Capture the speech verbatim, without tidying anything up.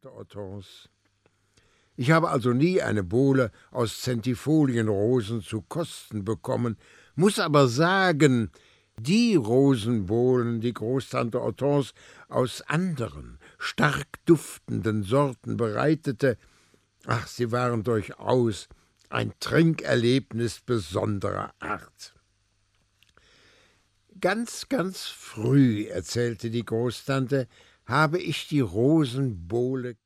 Tante Hortense. Ich habe also nie eine Bowle aus Zentifolienrosen zu kosten bekommen, muss aber sagen, die Rosenbowlen, die Großtante Hortense aus anderen, stark duftenden Sorten bereitete, ach, sie waren durchaus ein Trinkerlebnis besonderer Art. Ganz, ganz früh, erzählte die Großtante, habe ich die Rosenbowle